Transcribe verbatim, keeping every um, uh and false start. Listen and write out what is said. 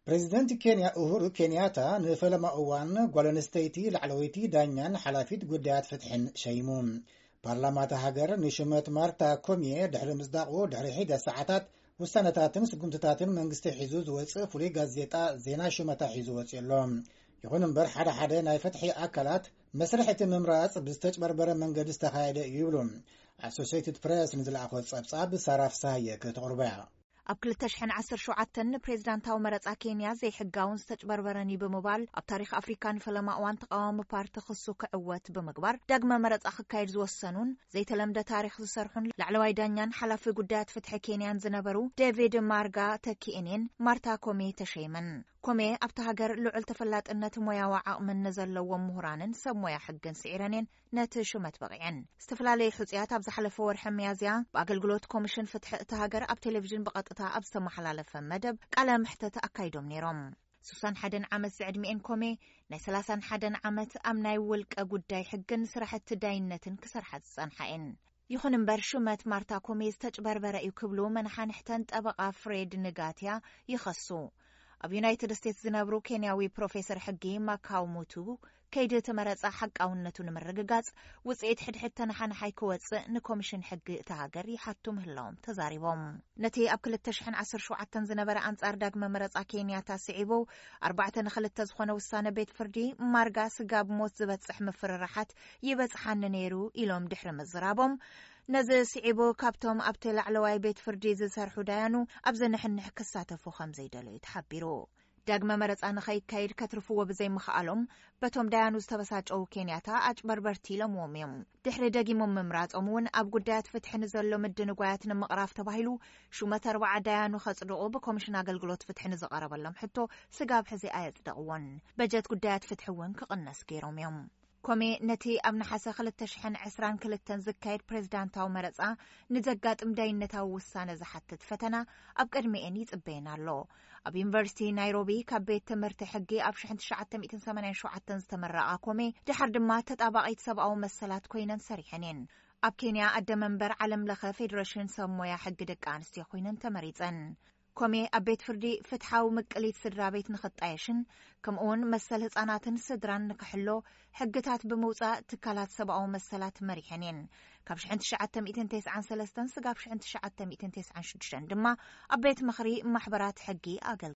بريزيدنت كينيا أوهورو كينياتا نفلما أوان غولنستيتي لعلويتي دانيان حلافيت قدات فتحن شيمون بارلمانتا هاجر نشمت مارتا كوميه دحر مصداقو دحر حيدة ساعات وسنتاتن سقمتاتن منغستي حيزوز وصف فولي غازيتا زينا شمتا حيزوز يلوم يكون امبر حدا حدا ناي فتحي اكلات مسرحه ممراص بستجبربره منغد استخايد يبلوم اسوسييتد بريس نزل اخو صبصاب صراف سايه كتقربا ኣብ ክልተ ሽሕን ዓሰርተ ሸውዓተ ፕሬዝዳንታዊ መረጻ ኬንያ ዘይሕጋውን ዝተጭበርበረኒ ብምባል ኣብ ታሪኽ ኣፍሪካን ፈለማ እዋን ተቃዋሚ ፓርቲ ክሱ ክዕወት ብምግባር ዳግመ መረጻ ክካየድ ዝወሰኑን ዘይተለምደ ታሪኽ ዝሰርሑን ላዕለዋይ ዳኛን ሓላፊ ጉዳያት ፍትሒ ኬንያን ዝነበሩ ዴቪድ ማርጋ ተኪኤኔን ማርታ ኮሜ ተሸይመን ኮሜ ኣብታ ሃገር ልዑል ተፈላጥነት ሞያዊ ዓቕምን ዘለዎም ምሁራንን ሰብ ሞያ ሕግን ስዒረንን ነቲ ሽመት በቂዐን ዝተፈላለዩ ሕጽያት ኣብ ዝሓለፈ ወርሒ ሚያዝያ ብኣገልግሎት ኮሚሽን ፍትሒ እታ ሃገር ኣብ ቴሌቪዥን ብቐጥታ ኣብ ዝተመሓላለፈ መደብ ቃለ ምሕተት ኣካይዶም ነይሮም ሱሳን ሓደን ዓመት ዝዕድሚኤን ኮሜ ናይ ሰላሳን ሓደን ዓመት ኣብ ናይ ውልቀ ጉዳይ ሕግን ስራሕቲ ዳይነትን ክሰርሓ ዝጸንሐን ይኹን እምበር ሽመት ማርታ ኮሜ ዝተጭበርበረ እዩ ክብሉ መናሓንሕተን ጠበቓ ፍሬድ ንጋትያ ይኸሱ ኣብ ዩናይትድ ስቴትስ ዝነብሩ ኬንያዊ ፕሮፌሰር ሕጊ ማካው ሙቱ ከይዲ ተመረጻ ሓቃውነቱ ንምርግጋጽ ውጽኢት ሕድሕድ ተነሓንሓይ ክወጽእ ንኮሚሽን ሕጊ እታ ሃገር ይሓቱ ምህላዎም ተዛሪቦም ነቲ ኣብ ክልተ ሽሕን ዓሰርተ ሸውዓተ ዝነበረ ኣንጻር ዳግመ መረጻ ኬንያ ታስዒቡ ኣርባዕተ ንኽልተ ዝኾነ ውሳነ ቤት ፍርዲ ማርጋ ስጋብ ሞት ዝበጽሕ ምፍርራሓት ይበጽሓኒ ነይሩ ኢሎም ድሕሪ ምዝራቦም ነዚ ስዒቡ ካብቶም ኣብቲ ላዕለዋይ ቤት ፍርዲ ዝሰርሑ ዳያኑ ኣብ ዘንሕንሕ ክሳተፉ ከም ዘይደለዩ ተሓቢሩ ዳግመ መረጻ ንኸይካየድ ከትርፍዎ ብዘይምኽኣሎም በቶም ዳያኑ ዝተበሳጨው ኬንያታ ኣጭበርበርቲ ኢሎምዎም እዮም ድሕሪ ደጊሞም ምምራጾም እውን ኣብ ጉዳያት ፍትሒ ንዘሎ ምድንጓያት ንምቕራፍ ተባሂሉ ሹመት ኣርባዓ ዳያኑ ኸጽድቑ ብኮሚሽን ኣገልግሎት ፍትሒ ንዝቐረበሎም ሕቶ ስጋብ ሕዚ ኣየጽድቕዎን በጀት ጉዳያት ፍትሒ እውን ክቕነስ ገይሮም እዮም ኮሜ ነቲ ኣብ ነሓሰ ክልተ ሽሕን ዓሰርተ ክልተ ዝካየድ ፕሬዝዳንታዊ መረጻ ንዘጋጥም ዳይነታዊ ውሳነ ዝሓትት ፈተና ኣብ ቅድሚኤን ይጽበየን ኣሎ ኣብ ዩኒቨርሲቲ ናይሮቢ ካብ ቤት ትምህርቲ ሕጊ ኣብ ሽሕን ትሽዓተ ሚእትን ሰማንያን ሸውዓተን ዝተመረቓ ኮሜ ድሓር ድማ ተጣባቒት ሰብኣዊ መሰላት ኮይነን ሰሪሐን እየን ኣብ ኬንያ ኣደ መንበር ዓለም ለኸ ፌደሬሽን ሰብ ሞያ ሕጊ ደቂ ኣንስትዮ ኮይነን ተመሪጸን ኮሜ ኣብ ቤት ፍርዲ ፍትሓዊ ምቅሊት ስድራ ቤት ንኽጣየሽን ከምኡውን መሰል ህፃናትን ስድራን ንክሕሎ ሕግታት ብምውፃእ ትካላት ሰብኣዊ መሰላት መሪሐን እየን ካብ ሽሕን ትሽዓተ ሚእትን ተስዓን ሰለስተ ስጋብ ሽሕን ትሽዓተ ሚእትን ተስዓን ሽዱሽተ ድማ ኣብ ቤት ምኽሪ ማሕበራት ሕጊ ኣገልግለን